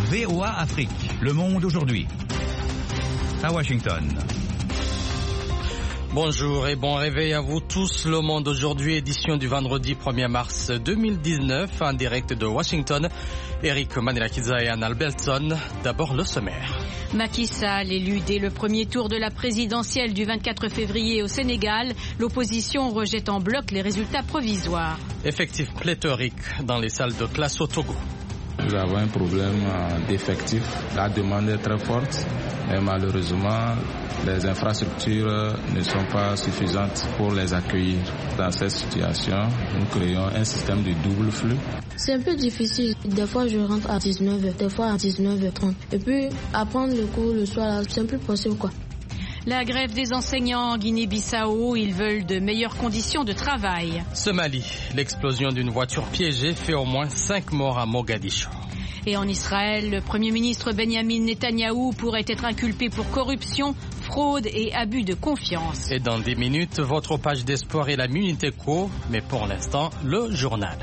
VOA Afrique, Le Monde aujourd'hui. À Washington. Bonjour et bon réveil à vous tous. Le Monde aujourd'hui, édition du vendredi 1er mars 2019, en direct de Washington. Eric Manelakiza et Anna Albelson. D'abord le sommaire. Macky Sall élu dès le premier tour de la présidentielle du 24 février au Sénégal. L'opposition rejette en bloc les résultats provisoires. Effectif pléthorique dans les salles de classe au Togo. Nous avons un problème d'effectifs. La demande est très forte, mais malheureusement, les infrastructures ne sont pas suffisantes pour les accueillir. Dans cette situation, nous créons un système de double flux. C'est un peu difficile. Des fois, je rentre à 19h, des fois à 19h30. Et puis, apprendre le cours le soir, c'est un peu possible, quoi. La grève des enseignants en Guinée-Bissau, ils veulent de meilleures conditions de travail. Somalie, l'explosion d'une voiture piégée fait au moins 5 morts à Mogadiscio. Et en Israël, le Premier ministre Benjamin Netanyahou pourrait être inculpé pour corruption, fraude et abus de confiance. Et dans 10 minutes, votre page d'espoir et la Minute Éco, mais pour l'instant, le journal.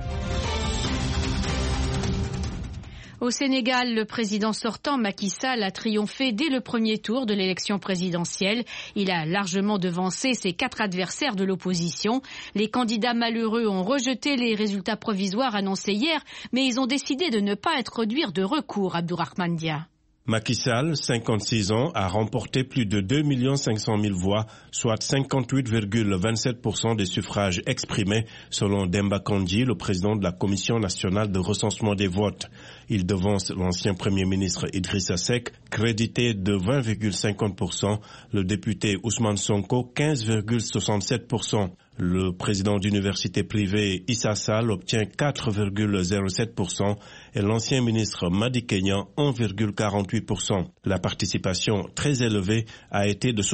Au Sénégal, le président sortant Macky Sall a triomphé dès le premier tour de l'élection présidentielle. Il a largement devancé ses 4 adversaires de l'opposition. Les candidats malheureux ont rejeté les résultats provisoires annoncés hier, mais ils ont décidé de ne pas introduire de recours, Abdourahmane Dia. Macky Sall, 56 ans, a remporté plus de 2 500 000 voix, soit 58,27% des suffrages exprimés, selon Demba Kandji, le président de la Commission nationale de recensement des votes. Il devance l'ancien Premier ministre Idrissa Seck, crédité de 20,50%, le député Ousmane Sonko, 15,67%. Le président d'université privée Issa Sall obtient 4,07% et l'ancien ministre Madi Kenyan 1,48%. La participation très élevée a été de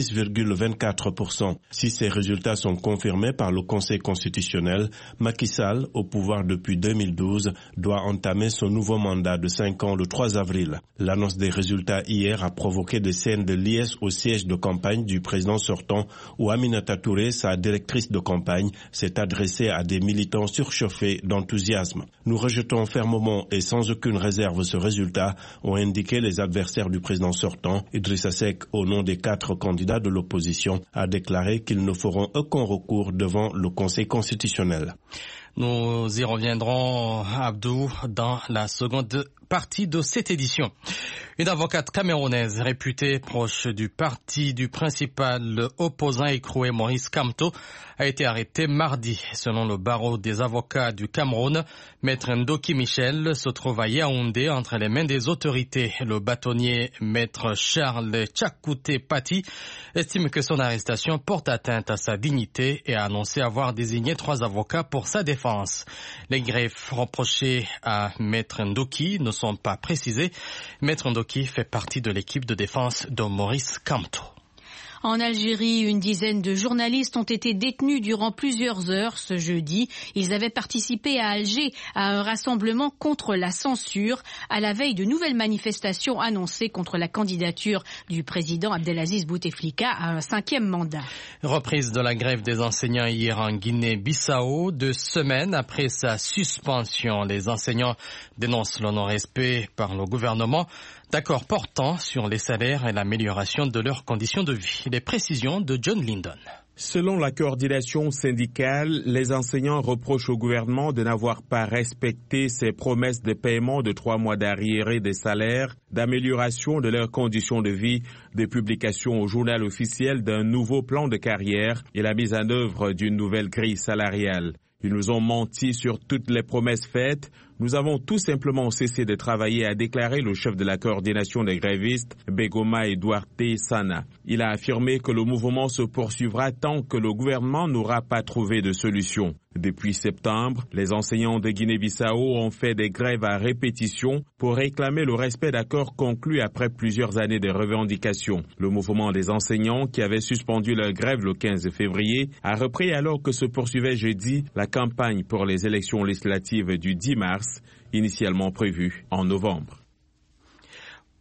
66,24%. Si ces résultats sont confirmés par le Conseil constitutionnel, Macky Sall, au pouvoir depuis 2012, doit entamer son nouveau mandat de 5 ans le 3 avril. L'annonce des résultats hier a provoqué des scènes de liesse au siège de campagne du président sortant où Aminata Touré, sa directrice de campagne, s'est adressée à des militants surchauffés d'enthousiasme. Nous rejetons fermement et sans aucune réserve ce résultat, ont indiqué les adversaires du président sortant. Idrissa Seck, au nom des 4 candidats de l'opposition, a déclaré qu'ils ne feront aucun recours devant le Conseil constitutionnel. Nous y reviendrons, Abdou, dans la seconde partie de cette édition. Une avocate camerounaise réputée proche du parti du principal opposant écroué Maurice Kamto a été arrêtée mardi. Selon le barreau des avocats du Cameroun, Maître Ndoki Michel se trouve à Yaoundé entre les mains des autorités. Le bâtonnier Maître Charles Tchakouté Pati estime que son arrestation porte atteinte à sa dignité et a annoncé avoir désigné 3 avocats pour sa défense. Les greffes reprochées à Maître Ndoki ne sont pas précisées. Maître Ndoki fait partie de l'équipe de défense de Maurice Kamto. En Algérie, une dizaine de journalistes ont été détenus durant plusieurs heures ce jeudi. Ils avaient participé à Alger à un rassemblement contre la censure à la veille de nouvelles manifestations annoncées contre la candidature du président Abdelaziz Bouteflika à un 5e mandat. Reprise de la grève des enseignants hier en Guinée-Bissau, 2 semaines après sa suspension. Les enseignants dénoncent le non-respect par le gouvernement d'accords portant sur les salaires et l'amélioration de leurs conditions de vie. Les précisions de John Lyndon. Selon la coordination syndicale, les enseignants reprochent au gouvernement de n'avoir pas respecté ses promesses de paiement de 3 mois d'arriérés des salaires, d'amélioration de leurs conditions de vie, de publication au journal officiel d'un nouveau plan de carrière et la mise en œuvre d'une nouvelle grille salariale. Ils nous ont menti sur toutes les promesses faites. Nous avons tout simplement cessé de travailler, a déclaré le chef de la coordination des grévistes, Begoma Eduarte Sana. Il a affirmé que le mouvement se poursuivra tant que le gouvernement n'aura pas trouvé de solution. Depuis septembre, les enseignants de Guinée-Bissau ont fait des grèves à répétition pour réclamer le respect d'accords conclus après plusieurs années de revendications. Le mouvement des enseignants, qui avait suspendu leur grève le 15 février, a repris alors que se poursuivait jeudi la campagne pour les élections législatives du 10 mars, initialement prévue en novembre.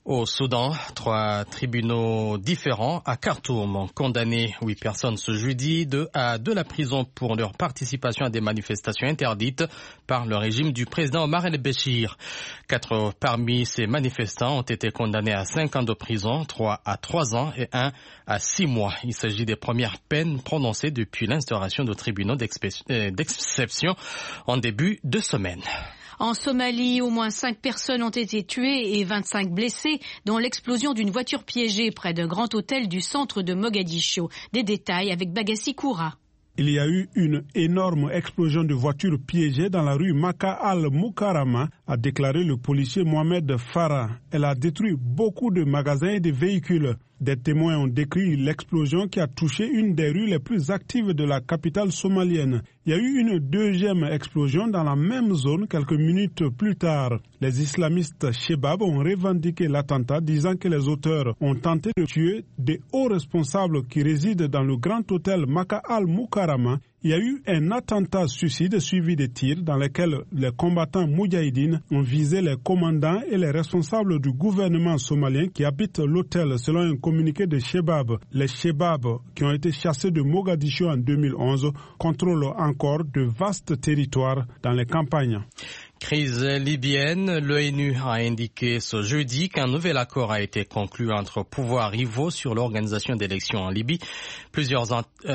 Au Soudan, 3 tribunaux différents à Khartoum ont condamné 8 personnes ce jeudi à la prison pour leur participation à des manifestations interdites par le régime du président Omar el-Béchir. 4 parmi ces manifestants ont été condamnés à 5 ans de prison, 3 à 3 ans et 1 à 6 mois. Il s'agit des premières peines prononcées depuis l'instauration de tribunaux d'exception en début de semaine. En Somalie, au moins 5 personnes ont été tuées et 25 blessées dans l'explosion d'une voiture piégée près d'un grand hôtel du centre de Mogadiscio. Des détails avec Bagassi Koura. Il y a eu une énorme explosion de voitures piégées dans la rue Maka al-Mukarama, a déclaré le policier Mohamed Farah. Elle a détruit beaucoup de magasins et de véhicules. Des témoins ont décrit l'explosion qui a touché une des rues les plus actives de la capitale somalienne. Il y a eu une deuxième explosion dans la même zone quelques minutes plus tard. Les islamistes Shebab ont revendiqué l'attentat, disant que les auteurs ont tenté de tuer des hauts responsables qui résident dans le grand hôtel Maka al-Mukarama. Il y a eu un attentat suicide suivi de tirs dans lesquels les combattants moudjahidines ont visé les commandants et les responsables du gouvernement somalien qui habitent l'hôtel, selon un communiqué de Shebab. Les Shebab, qui ont été chassés de Mogadiscio en 2011, contrôlent encore de vastes territoires dans les campagnes. Crise libyenne, l'ONU a indiqué ce jeudi qu'un nouvel accord a été conclu entre pouvoirs rivaux sur l'organisation d'élections en Libye. Plusieurs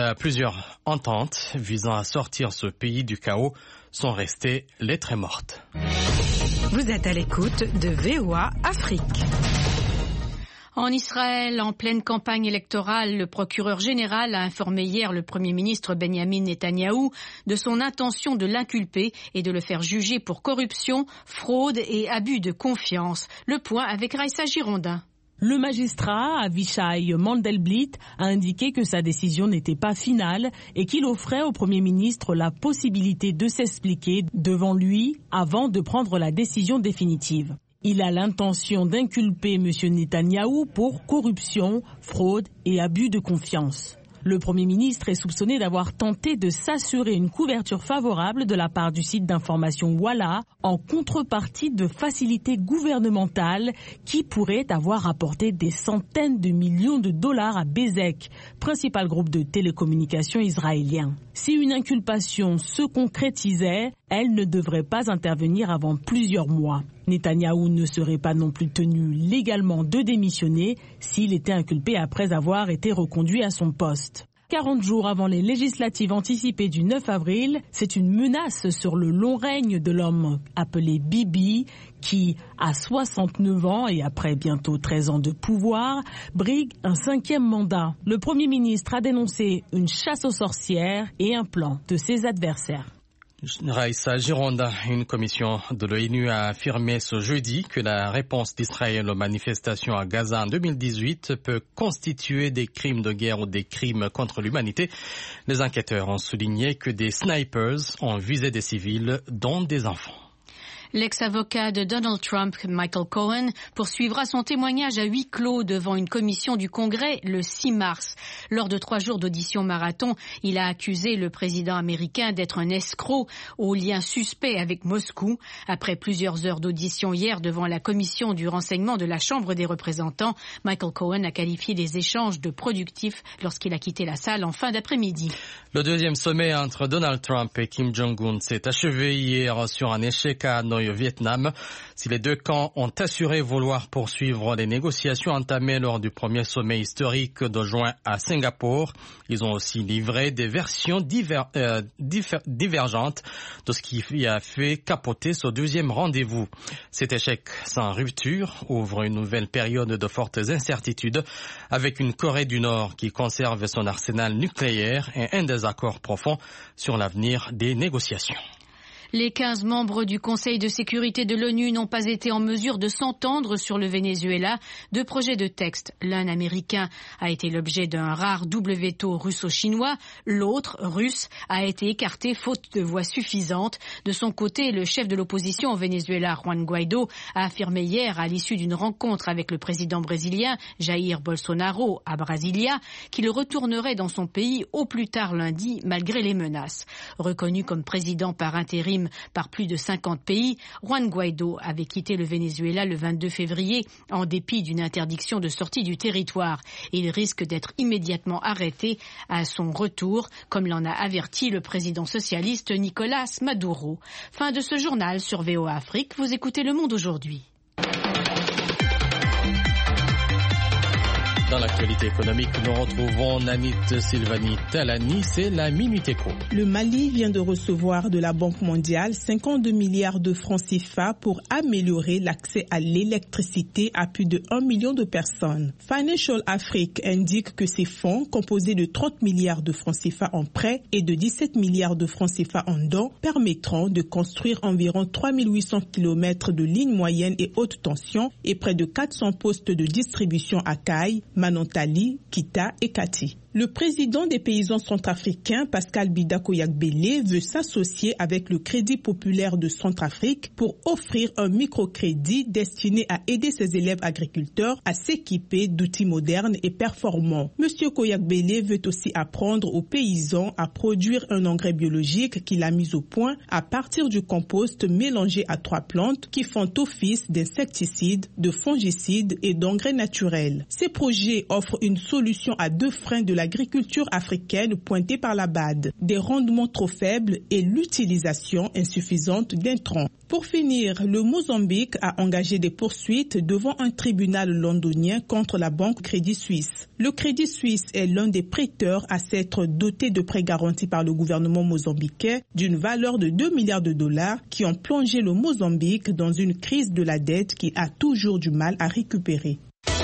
ententes visant à sortir ce pays du chaos sont restées lettres mortes. Vous êtes à l'écoute de VOA Afrique. En Israël, en pleine campagne électorale, le procureur général a informé hier le Premier ministre Benjamin Netanyahou de son intention de l'inculper et de le faire juger pour corruption, fraude et abus de confiance. Le point avec Raïssa Girondin. Le magistrat Avishai Mandelblit a indiqué que sa décision n'était pas finale et qu'il offrait au Premier ministre la possibilité de s'expliquer devant lui avant de prendre la décision définitive. Il a l'intention d'inculper M. Netanyahou pour corruption, fraude et abus de confiance. Le Premier ministre est soupçonné d'avoir tenté de s'assurer une couverture favorable de la part du site d'information Walla en contrepartie de facilités gouvernementales qui pourraient avoir apporté des centaines de millions de dollars à Bezek, principal groupe de télécommunications israélien. Si une inculpation se concrétisait, elle ne devrait pas intervenir avant plusieurs mois. Netanyahou ne serait pas non plus tenu légalement de démissionner s'il était inculpé après avoir été reconduit à son poste. 40 jours avant les législatives anticipées du 9 avril, c'est une menace sur le long règne de l'homme appelé Bibi qui, à 69 ans et après bientôt 13 ans de pouvoir, brigue un 5e mandat. Le Premier ministre a dénoncé une chasse aux sorcières et un plan de ses adversaires. Raïssa Gironda, une commission de l'ONU a affirmé ce jeudi que la réponse d'Israël aux manifestations à Gaza en 2018 peut constituer des crimes de guerre ou des crimes contre l'humanité. Les enquêteurs ont souligné que des snipers ont visé des civils, dont des enfants. L'ex-avocat de Donald Trump, Michael Cohen, poursuivra son témoignage à huis clos devant une commission du Congrès le 6 mars. Lors de 3 jours d'audition marathon, il a accusé le président américain d'être un escroc aux liens suspects avec Moscou. Après plusieurs heures d'audition hier devant la commission du renseignement de la Chambre des représentants, Michael Cohen a qualifié les échanges de productifs lorsqu'il a quitté la salle en fin d'après-midi. Le deuxième sommet entre Donald Trump et Kim Jong-un s'est achevé hier sur un échec à Hanoï au Vietnam. Si les deux camps ont assuré vouloir poursuivre les négociations entamées lors du premier sommet historique de juin à Singapour, ils ont aussi livré des versions divergentes de ce qui a fait capoter ce deuxième rendez-vous. Cet échec sans rupture ouvre une nouvelle période de fortes incertitudes avec une Corée du Nord qui conserve son arsenal nucléaire et un désaccord profond sur l'avenir des négociations. Les 15 membres du Conseil de sécurité de l'ONU n'ont pas été en mesure de s'entendre sur le Venezuela. 2 projets de texte, l'un américain, a été l'objet d'un rare double veto russo-chinois. L'autre, russe, a été écarté faute de voix suffisantes. De son côté, le chef de l'opposition au Venezuela, Juan Guaido, a affirmé hier, à l'issue d'une rencontre avec le président brésilien Jair Bolsonaro à Brasilia, qu'il retournerait dans son pays au plus tard lundi, malgré les menaces. Reconnu comme président par intérim unanime par plus de 50 pays, Juan Guaidó avait quitté le Venezuela le 22 février en dépit d'une interdiction de sortie du territoire. Il risque d'être immédiatement arrêté à son retour, comme l'en a averti le président socialiste Nicolás Maduro. Fin de ce journal sur VOA Afrique. Vous écoutez Le Monde aujourd'hui. Dans l'actualité économique, nous retrouvons Nanit Silvani Talani, c'est la Minute Éco. Le Mali vient de recevoir de la Banque mondiale 52 milliards de francs CFA pour améliorer l'accès à l'électricité à plus de 1 million de personnes. Financial Afrique indique que ces fonds, composés de 30 milliards de francs CFA en prêts et de 17 milliards de francs CFA en dons, permettront de construire environ 3800 km de lignes moyennes et haute tension et près de 400 postes de distribution à Caille, Manontali, Kita et Kati. Le président des paysans centrafricains, Pascal Bida Koyak-Bélé, veut s'associer avec le Crédit populaire de Centrafrique pour offrir un microcrédit destiné à aider ses élèves agriculteurs à s'équiper d'outils modernes et performants. Monsieur Koyak-Bélé veut aussi apprendre aux paysans à produire un engrais biologique qu'il a mis au point à partir du compost mélangé à 3 plantes qui font office d'insecticides, de fongicides et d'engrais naturels. Ces projets offrent une solution à 2 freins de l'agriculture africaine pointée par la BAD, des rendements trop faibles et l'utilisation insuffisante d'intrants. Pour finir, le Mozambique a engagé des poursuites devant un tribunal londonien contre la banque Crédit Suisse. Le Crédit Suisse est l'un des prêteurs à s'être doté de prêts garantis par le gouvernement mozambicain d'une valeur de 2 milliards de dollars qui ont plongé le Mozambique dans une crise de la dette qu'il a toujours du mal à récupérer.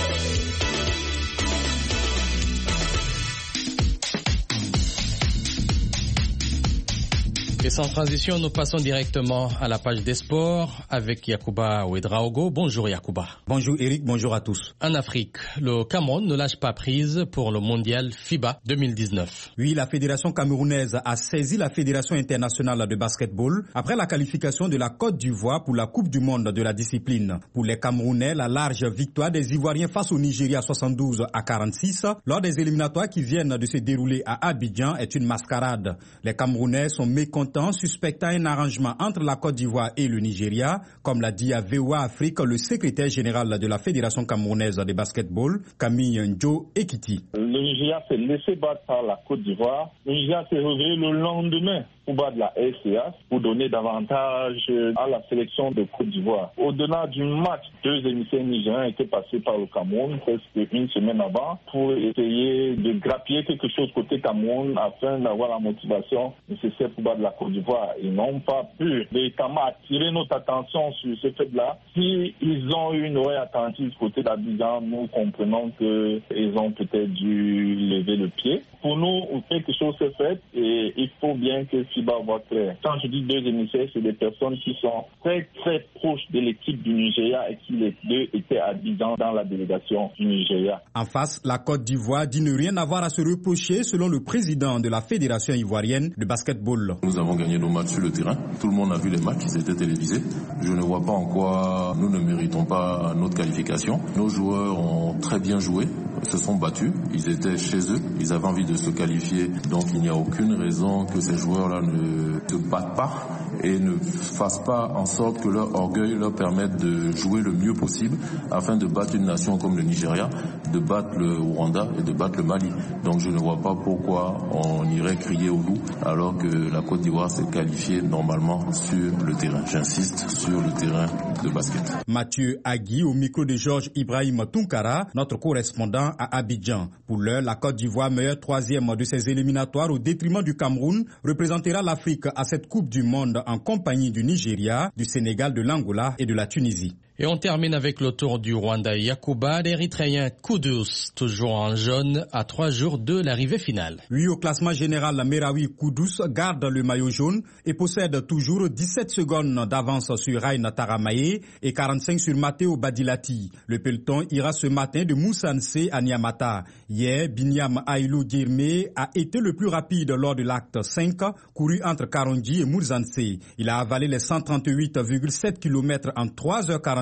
Et sans transition, nous passons directement à la page des sports avec Yacouba Ouedraogo. Bonjour Yacouba. Bonjour Eric, bonjour à tous. En Afrique, le Cameroun ne lâche pas prise pour le mondial FIBA 2019. Oui, la fédération camerounaise a saisi la Fédération internationale de basketball après la qualification de la Côte d'Ivoire pour la Coupe du monde de la discipline. Pour les Camerounais, la large victoire des Ivoiriens face au Nigeria 72-46 lors des éliminatoires qui viennent de se dérouler à Abidjan est une mascarade. Les Camerounais sont mécontents, suspectant un arrangement entre la Côte d'Ivoire et le Nigeria, comme l'a dit à VOA Afrique le secrétaire général de la Fédération camerounaise de basketball, Camille Njo Ekiti. Le Nigeria s'est laissé battre par la Côte d'Ivoire. Le Nigeria s'est réveillé le lendemain pour battre la SCA, pour donner davantage à la sélection de Côte d'Ivoire. Au-delà du match, 2 émissaires nigériens étaient passés par le Cameroun presque une semaine avant pour essayer de grappiller quelque chose côté Cameroun afin d'avoir la motivation nécessaire pour battre la Côte d'Ivoire. Ils n'ont pas pu véritablement attirer notre attention sur ce fait-là. S'ils ont eu une oreille attentive côté d'Abidjan, nous comprenons qu'ils ont peut-être dû lever le pied. Pour nous, quelque chose s'est fait et il faut bien que FIBA voit clair. Quand je dis 2 émissaires, c'est des personnes qui sont très très proches de l'équipe du Nigeria et qui les 2 étaient à Abidjan dans la délégation du Nigeria. En face, la Côte d'Ivoire dit ne rien avoir à se reprocher selon le président de la Fédération ivoirienne de basketball. Nous avons gagné nos matchs sur le terrain. Tout le monde a vu les matchs, ils étaient télévisés. Je ne vois pas en quoi nous ne méritons pas notre qualification. Nos joueurs ont très bien joué, se sont battus, ils étaient chez eux, ils avaient envie de se qualifier. Donc il n'y a aucune raison que ces joueurs-là ne se battent pas et ne fassent pas en sorte que leur orgueil leur permette de jouer le mieux possible afin de battre une nation comme le Nigeria, de battre le Rwanda et de battre le Mali. Donc je ne vois pas pourquoi on irait crier au loup alors que la Côte d'Ivoire s'est qualifiée normalement sur le terrain. J'insiste, sur le terrain de basket. Mathieu Agui au micro de Georges Ibrahim Tunkara, notre correspondant à Abidjan. Pour l'heure, la Côte d'Ivoire, meilleure 3e de ses éliminatoires au détriment du Cameroun, représentera l'Afrique à cette Coupe du Monde en compagnie du Nigeria, du Sénégal, de l'Angola et de la Tunisie. Et on termine avec le tour du Rwanda. Yacouba, l'Érythréen Kudus, toujours en jaune, à 3 jours de l'arrivée finale. Oui, au classement général, Merawi Kudus garde le maillot jaune et possède toujours 17 secondes d'avance sur Raina Taramaye et 45 sur Matteo Badilati. Le peloton ira ce matin de Moussanse à Niamata. Hier, Binyam Ailou Girme a été le plus rapide lors de l'acte 5, couru entre Karongi et Moussanse. Il a avalé les 138,7 km en 3h40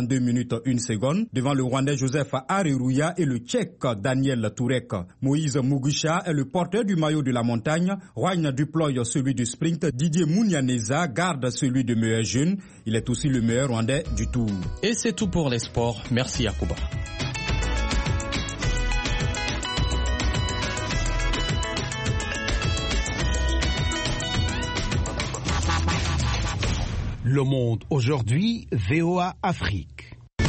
42 minutes 1 seconde devant le Rwandais Joseph Areruya et le Tchèque Daniel Tourek. Moïse Mugisha est le porteur du maillot de la montagne. Roagne Duploy celui du sprint. Didier Mounianeza garde celui de meilleur jeune. Il est aussi le meilleur Rwandais du Tour. Et c'est tout pour les sports. Merci Yacouba. Le Monde aujourd'hui, VOA Afrique.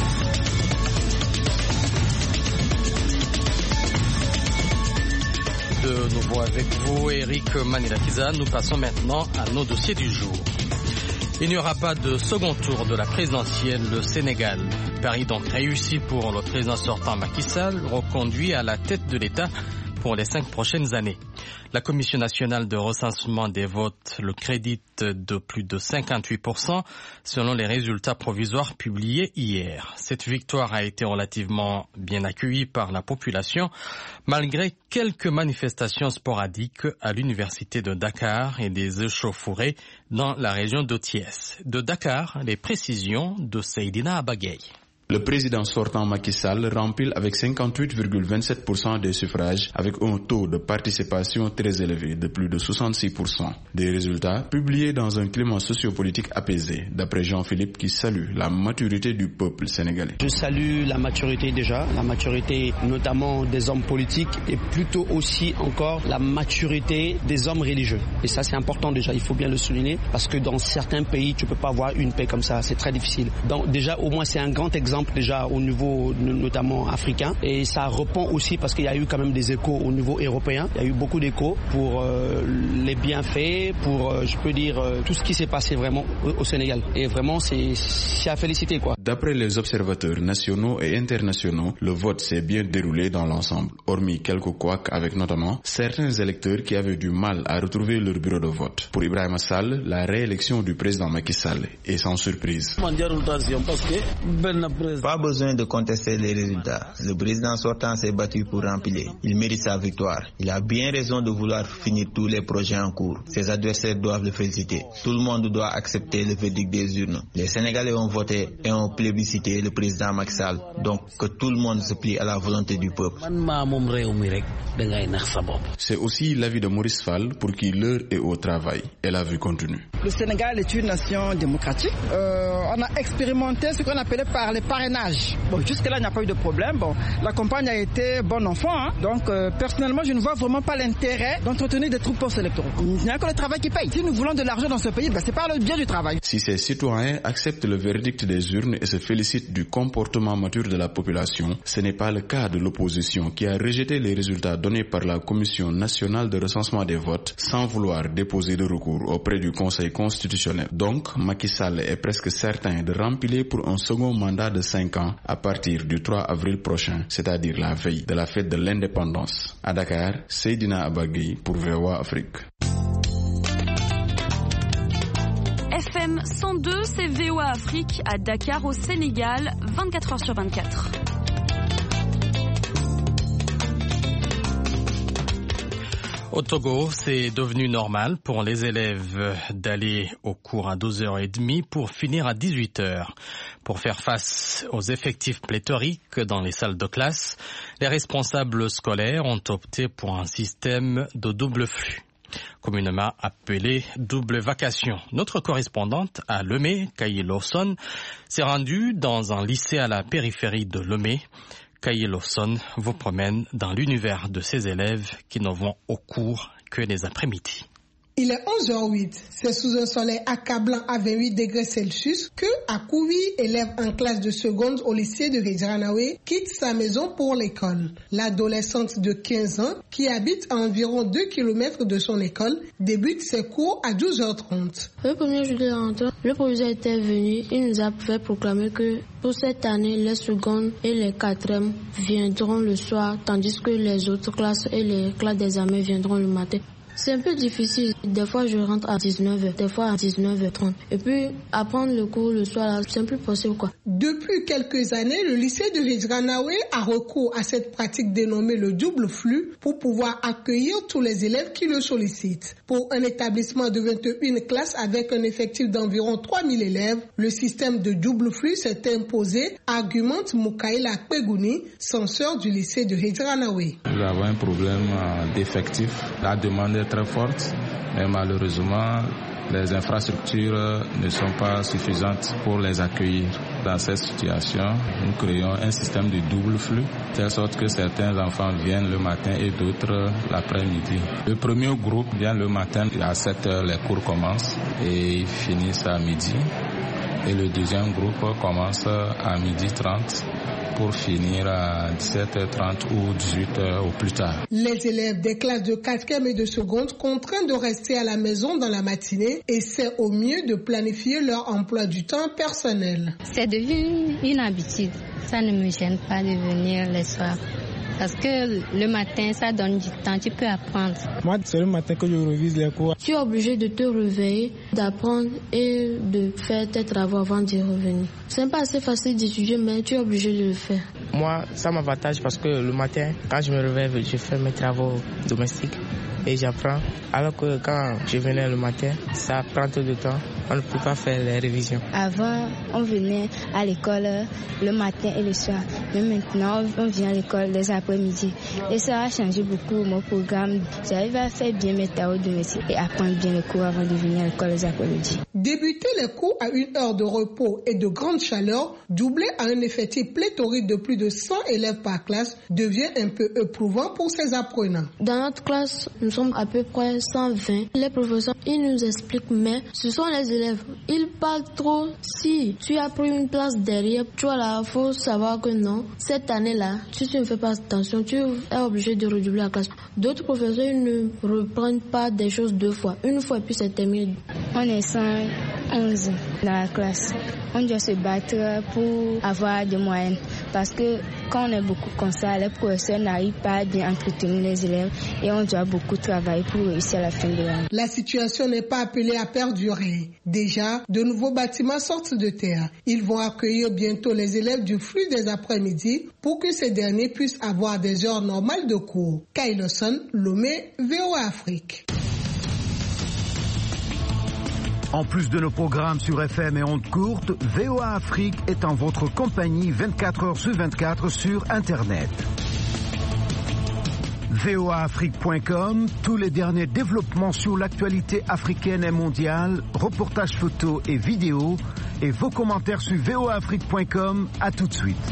De nouveau avec vous, Eric Manilakiza. Nous passons maintenant à nos dossiers du jour. Il n'y aura pas de second tour de la présidentielle au Sénégal. Pari donc réussi pour le président sortant Macky Sall, reconduit à la tête de l'État pour les 5 prochaines années. La Commission nationale de recensement des votes le crédite de plus de 58% selon les résultats provisoires publiés hier. Cette victoire a été relativement bien accueillie par la population malgré quelques manifestations sporadiques à l'université de Dakar et des échauffourées dans la région de Thiès. De Dakar, les précisions de Seydina Abagay. Le président sortant Macky Sall remplit avec 58,27% des suffrages avec un taux de participation très élevé de plus de 66%. Des résultats publiés dans un climat sociopolitique apaisé, d'après Jean-Philippe qui salue la maturité du peuple sénégalais. Je salue la maturité déjà, la maturité notamment des hommes politiques et plutôt aussi encore la maturité des hommes religieux. Et ça c'est important déjà, il faut bien le souligner parce que dans certains pays tu peux pas avoir une paix comme ça, c'est très difficile. Donc déjà au moins c'est un grand exemple déjà au niveau notamment africain et ça répond aussi parce qu'il y a eu quand même des échos au niveau européen, il y a eu beaucoup d'échos pour les bienfaits, pour je peux dire tout ce qui s'est passé vraiment au Sénégal et vraiment c'est à féliciter quoi. D'après les observateurs nationaux et internationaux, le vote s'est bien déroulé dans l'ensemble, hormis quelques couacs avec notamment certains électeurs qui avaient du mal à retrouver leur bureau de vote. Pour Ibrahima Sall, la réélection du président Macky Sall est sans surprise. Pas besoin de contester les résultats. Le président sortant s'est battu pour remplir. Il mérite sa victoire. Il a bien raison de vouloir finir tous les projets en cours. Ses adversaires doivent le féliciter. Tout le monde doit accepter le verdict des urnes. Les Sénégalais ont voté et ont plébiscité le président Macky Sall. Donc que tout le monde se plie à la volonté du peuple. C'est aussi l'avis de Maurice Fall pour qui l'heure est au travail et la vue continue. Le Sénégal est une nation démocratique. On a expérimenté ce qu'on appelait par les parrainages. Bon, jusque-là, il n'y a pas eu de problème. Bon, la campagne a été bon enfant. Hein. Donc, personnellement, je ne vois vraiment pas l'intérêt d'entretenir des troupes post-électoraux. Il n'y a que le travail qui paye. Si nous voulons de l'argent dans ce pays, c'est par le biais du travail. Si ces citoyens acceptent le verdict des urnes et se félicitent du comportement mature de la population, ce n'est pas le cas de l'opposition qui a rejeté les résultats donnés par la Commission nationale de recensement des votes sans vouloir déposer de recours auprès du Conseil constitutionnel. Donc, Macky Sall est presque certain de remplir pour un second mandat de 5 ans à partir du 3 avril prochain, c'est-à-dire la veille de la fête de l'indépendance. À Dakar, Seydina Abagui pour VOA Afrique. FM 102, c'est VOA Afrique à Dakar au Sénégal, 24h/24. Au Togo, c'est devenu normal pour les élèves d'aller au cours à 12h30 pour finir à 18h. Pour faire face aux effectifs pléthoriques dans les salles de classe, les responsables scolaires ont opté pour un système de double flux, communément appelé double vacation. Notre correspondante à Lomé, Kayi Lawson, s'est rendue dans un lycée à la périphérie de Lomé. Kayi Lawson vous promène dans l'univers de ses élèves qui ne vont au cours que les après-midi. Il est 11h08. C'est sous un soleil accablant à 28 degrés Celsius que Akouvi, élève en classe de seconde au lycée de Redjanawe, quitte sa maison pour l'école. L'adolescente de 15 ans, qui habite à environ 2 km de son école, débute ses cours à 12h30. Le premier jour de rentrée, le proviseur était venu. Il nous a fait proclamer que pour cette année, les secondes et les quatrièmes viendront le soir, tandis que les autres classes et les classes d'examen viendront le matin. C'est un peu difficile. Des fois, je rentre à 19h, des fois à 19h30. Et puis, apprendre le cours le soir, c'est un peu possible, quoi. Depuis quelques années, le lycée de Hejranawe a recours à cette pratique dénommée le double flux pour pouvoir accueillir tous les élèves qui le sollicitent. Pour un établissement de 21 classes avec un effectif d'environ 3000 élèves, le système de double flux s'est imposé, argumente Mukaila Kpegouni, censeur du lycée de Hejranawe. Nous avons un problème d'effectifs. La demande est très forte, mais malheureusement, les infrastructures ne sont pas suffisantes pour les accueillir. Dans cette situation, nous créons un système de double flux, de telle sorte que certains enfants viennent le matin et d'autres l'après-midi. Le premier groupe vient le matin, à 7h les cours commencent et ils finissent à midi. Et le deuxième groupe commence à 12h30 pour finir à 17h30 ou 18h au plus tard. Les élèves des classes de 4e et de seconde contraints de rester à la maison dans la matinée essaient au mieux de planifier leur emploi du temps personnel. C'est devenu une habitude. Ça ne me gêne pas de venir les soirs. Parce que le matin, ça donne du temps, tu peux apprendre. Moi, c'est le matin que je révise les cours. Tu es obligé de te réveiller, d'apprendre et de faire tes travaux avant d'y revenir. C'est pas assez facile d'étudier, mais tu es obligé de le faire. Moi, ça m'avantage parce que le matin, quand je me réveille, je fais mes travaux domestiques et j'apprends. Alors que quand je venais le matin, ça prend trop de temps. On ne peut pas faire les révisions. Avant, on venait à l'école le matin et le soir. Mais maintenant, on vient à l'école les après-midi. Et ça a changé beaucoup mon programme. J'arrive à faire bien mes travaux domestiques et apprendre bien les cours avant de venir à l'école les après-midi. Débuter les cours à 1 heure de repos et de grande chaleur, doublé à un effectif pléthorique de plus de 100 élèves par classe, devient un peu éprouvant pour ces apprenants. Dans notre classe, nous sommes à peu près 120. Les professeurs, ils nous expliquent, mais ce sont les élèves. Ils parlent trop. Si tu as pris une place derrière, tu vois là, il faut savoir que non, cette année-là, si tu ne fais pas attention, tu es obligé de redoubler la classe. D'autres professeurs, ils ne reprennent pas des choses 2 fois. Une fois et puis c'est terminé. On est 111 dans la classe. On doit se battre pour avoir des moyennes. Parce que quand on est beaucoup comme ça, les professeurs n'arrivent pas à bien entretenir les élèves et on doit beaucoup travailler pour réussir à la fin de l'année. La situation n'est pas appelée à perdurer. Déjà, de nouveaux bâtiments sortent de terre. Ils vont accueillir bientôt les élèves du flux des après-midi pour que ces derniers puissent avoir des heures normales de cours. Kailoson, Lomé, VOA Afrique. En plus de nos programmes sur FM et ondes courtes, VOA Afrique est en votre compagnie 24 heures sur 24 sur Internet. voaafrique.com, tous les derniers développements sur l'actualité africaine et mondiale, reportages photos et vidéos, et vos commentaires sur voaafrique.com. À tout de suite.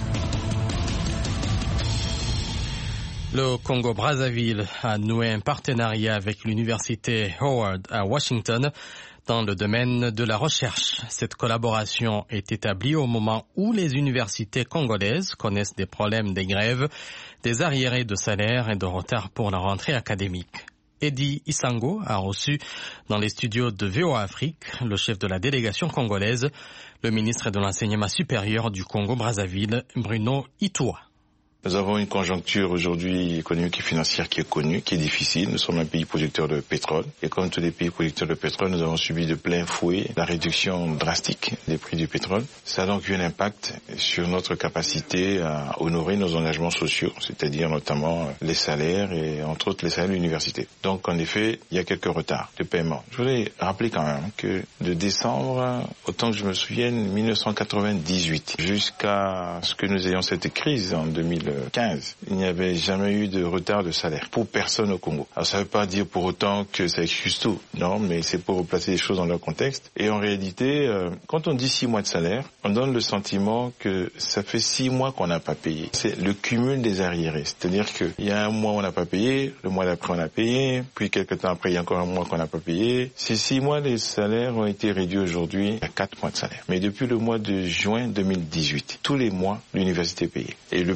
Le Congo-Brazzaville a noué un partenariat avec l'université Howard à Washington dans le domaine de la recherche. Cette collaboration est établie au moment où les universités congolaises connaissent des problèmes de grève, des arriérés de salaire et de retard pour la rentrée académique. Eddie Isango a reçu dans les studios de VOA Afrique le chef de la délégation congolaise, le ministre de l'Enseignement supérieur du Congo-Brazzaville, Bruno Itoua. Nous avons une conjoncture aujourd'hui économique et financière qui est connue, qui est difficile. Nous sommes un pays producteur de pétrole. Et comme tous les pays producteurs de pétrole, nous avons subi de plein fouet la réduction drastique des prix du pétrole. Ça a donc eu un impact sur notre capacité à honorer nos engagements sociaux, c'est-à-dire notamment les salaires et entre autres les salaires de l'université. Donc en effet, il y a quelques retards de paiement. Je voulais rappeler quand même que de décembre, autant que je me souvienne, 1998, jusqu'à ce que nous ayons cette crise en 2015, il n'y avait jamais eu de retard de salaire pour personne au Congo. Alors ça ne veut pas dire pour autant que ça excuse tout, non, mais c'est pour replacer les choses dans leur contexte. Et en réalité, quand on dit 6 mois de salaire, on donne le sentiment que ça fait 6 mois qu'on n'a pas payé. C'est le cumul des arriérés, c'est-à-dire qu'il y a un mois on n'a pas payé, le mois d'après on a payé, puis quelques temps après il y a encore un mois qu'on n'a pas payé. Ces 6 mois, les salaires ont été réduits aujourd'hui à 4 mois de salaire. Mais depuis le mois de juin 2018, tous les mois, l'université payait. Et le plus lourd,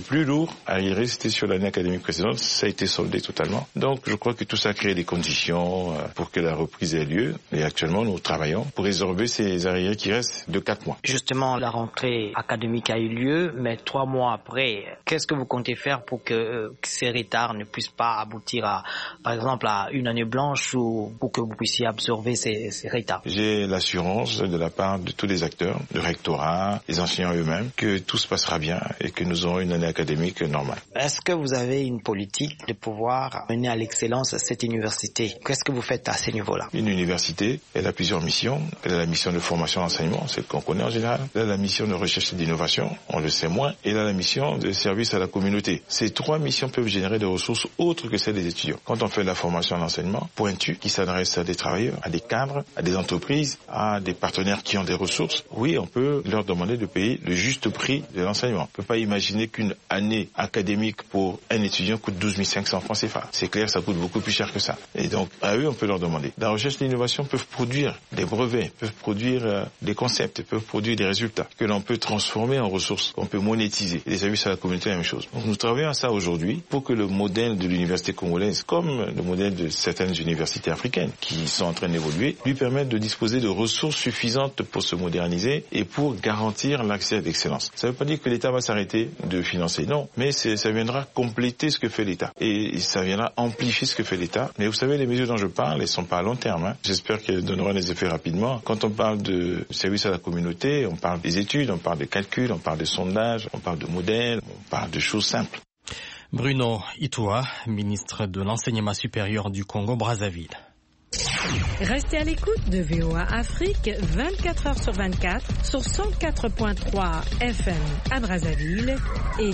retour arriéré, c'était sur l'année académique précédente, ça a été soldé totalement. Donc je crois que tout ça crée des conditions pour que la reprise ait lieu. Et actuellement, nous travaillons pour résorber ces arriérés qui restent de 4 mois. Justement, la rentrée académique a eu lieu, mais 3 mois après, qu'est-ce que vous comptez faire pour que ces retards ne puissent pas aboutir à, par exemple, à une année blanche ou pour que vous puissiez absorber ces retards? J'ai l'assurance de la part de tous les acteurs, le rectorat, les enseignants eux-mêmes, que tout se passera bien et que nous aurons une année académique normale. Est-ce que vous avez une politique de pouvoir mener à l'excellence cette université? Qu'est-ce que vous faites à ce niveau-là? Une université, elle a plusieurs missions. Elle a la mission de formation et d'enseignement, celle qu'on connaît en général. Elle a la mission de recherche et d'innovation, on le sait moins. Et elle a la mission de service à la communauté. Ces 3 missions peuvent générer des ressources autres que celles des étudiants. Quand on fait de la formation et l'enseignement pointu, qui s'adresse à des travailleurs, à des cadres, à des entreprises, à des partenaires qui ont des ressources, oui, on peut leur demander de payer le juste prix de l'enseignement. On ne peut pas imaginer qu'une année académique pour un étudiant coûte 12 500 francs CFA. C'est clair, ça coûte beaucoup plus cher que ça. Et donc, à eux, on peut leur demander. La recherche et l'innovation peuvent produire des brevets, peuvent produire des concepts, peuvent produire des résultats que l'on peut transformer en ressources, qu'on peut monétiser. Et les services à la communauté, la même chose. Donc, nous travaillons à ça aujourd'hui pour que le modèle de l'université congolaise, comme le modèle de certaines universités africaines qui sont en train d'évoluer, lui permette de disposer de ressources suffisantes pour se moderniser et pour garantir l'accès à l'excellence. Ça ne veut pas dire que l'État va s'arrêter de financer, non, mais ça viendra compléter ce que fait l'État et ça viendra amplifier ce que fait l'État. Mais vous savez, les mesures dont je parle, elles ne sont pas à long terme. J'espère qu'elles donneront des effets rapidement. Quand on parle de services à la communauté, on parle des études, on parle de calculs, on parle de sondages, on parle de modèles, on parle de choses simples. Bruno Itoa, ministre de l'Enseignement supérieur du Congo-Brazzaville. Restez à l'écoute de VOA Afrique 24 heures sur 24 sur 104.3 FM à Brazzaville et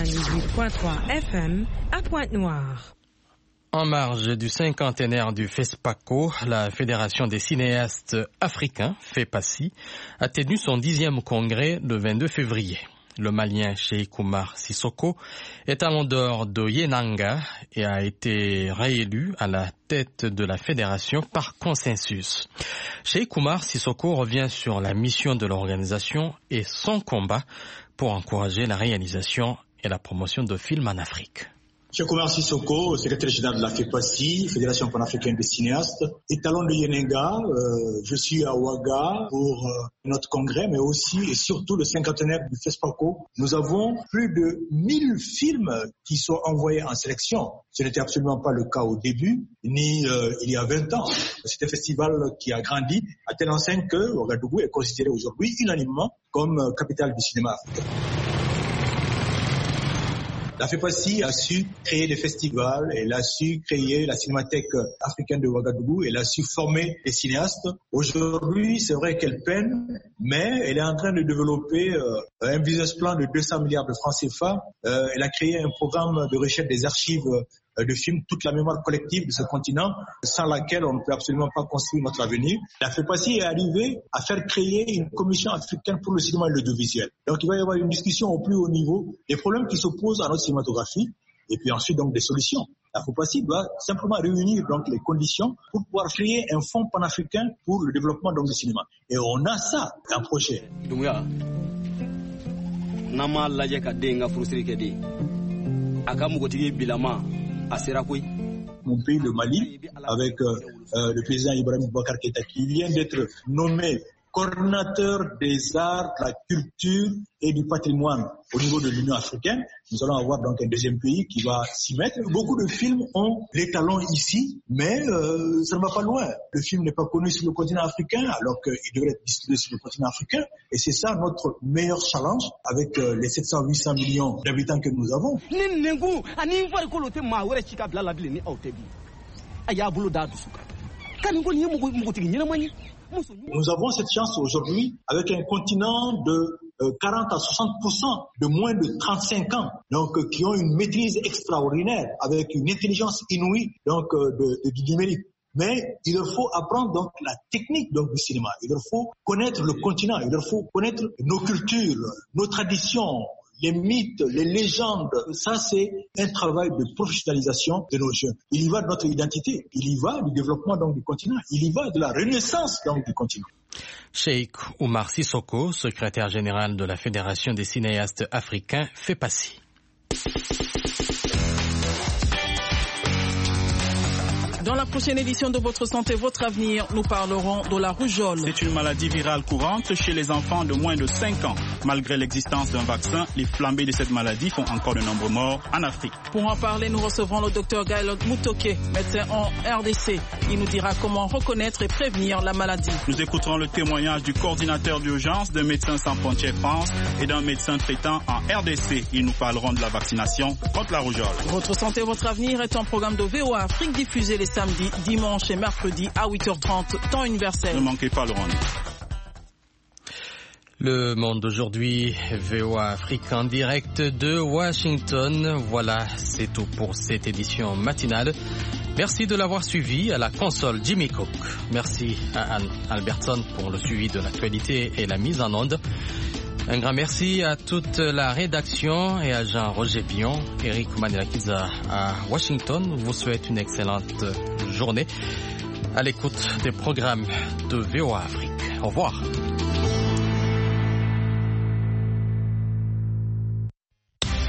98.3 FM à Pointe-Noire. En marge du cinquantenaire du FESPACO, la Fédération des cinéastes africains, FEPACI, a tenu son 10e congrès le 22 février. Le Malien Cheikh Oumar Sissoko est allon d'or de Yenanga et a été réélu à la tête de la fédération par consensus. Cheikh Oumar Sissoko revient sur la mission de l'organisation et son combat pour encourager la réalisation et la promotion de films en Afrique. Cheikh Oumar Sissoko, secrétaire général de la FEPACI, Fédération panafricaine des cinéastes, étalon de Yenenga. Je suis à Ouaga pour notre congrès, mais aussi et surtout le cinquantenaire du FESPACO. Nous avons plus de 1000 films qui sont envoyés en sélection. Ce n'était absolument pas le cas au début, ni il y a 20 ans. C'est un festival qui a grandi à telle enseigne que Ouagadougou est considéré aujourd'hui unanimement comme capitale du cinéma africain. La FEPACI a su créer des festivals, elle a su créer la Cinémathèque africaine de Ouagadougou, elle a su former des cinéastes. Aujourd'hui, c'est vrai qu'elle peine, mais elle est en train de développer un business plan de 200 milliards de francs CFA. Elle a créé un programme de recherche des archives de films, toute la mémoire collective de ce continent, sans laquelle on ne peut absolument pas construire notre avenir. La FEPACI est arrivée à faire créer une commission africaine pour le cinéma et l'audiovisuel. Donc il va y avoir une discussion au plus haut niveau des problèmes qui s'opposent à notre cinématographie et puis ensuite donc des solutions. La FEPACI doit simplement réunir donc les conditions pour pouvoir créer un fonds panafricain pour le développement donc du cinéma. Et on a ça, un projet. Mon pays, le Mali, avec le président Ibrahim Boubacar Keïta, qui vient d'être nommé coordinateur des arts, de la culture et du patrimoine au niveau de l'Union africaine. Nous allons avoir donc un deuxième pays qui va s'y mettre. Beaucoup de films ont l'étalon ici, mais ça ne va pas loin. Le film n'est pas connu sur le continent africain, alors qu'il devrait être distribué sur le continent africain. Et c'est ça notre meilleur challenge avec les 700-800 millions d'habitants que nous avons. Nous avons cette chance aujourd'hui avec un continent de 40 à 60% de moins de 35 ans, donc qui ont une maîtrise extraordinaire avec une intelligence inouïe donc du numérique. Mais il leur faut apprendre donc la technique donc du cinéma. Il leur faut connaître le continent. Il leur faut connaître nos cultures, nos traditions, les mythes, les légendes. Ça, c'est un travail de professionnalisation de nos jeunes. Il y va de notre identité. Il y va du développement donc du continent. Il y va de la renaissance donc du continent. Cheikh Oumar Sissoko, secrétaire général de la Fédération des cinéastes africains, FEPACI. Dans la prochaine édition de Votre Santé, Votre Avenir, nous parlerons de la rougeole. C'est une maladie virale courante chez les enfants de moins de 5 ans. Malgré l'existence d'un vaccin, les flambées de cette maladie font encore de nombreux morts en Afrique. Pour en parler, nous recevrons le Dr Gaël Mutoke, médecin en RDC. Il nous dira comment reconnaître et prévenir la maladie. Nous écouterons le témoignage du coordinateur d'urgence de Médecins sans frontières France et d'un médecin traitant en RDC. Ils nous parleront de la vaccination contre la rougeole. Votre Santé, Votre Avenir est un programme de VOA Afrique diffusé les samedis, dimanches et mercredis à 8h30, temps universel. Ne manquez pas le rendez-vous. Le monde d'aujourd'hui, VOA Afrique en direct de Washington. Voilà, c'est tout pour cette édition matinale. Merci de l'avoir suivi. À la console, Jimmy Cook. Merci à Anne Albertson pour le suivi de l'actualité et la mise en onde. Un grand merci à toute la rédaction et à Jean-Roger Bion. Eric Manelakiza à Washington vous souhaite une excellente journée à l'écoute des programmes de VOA Afrique. Au revoir.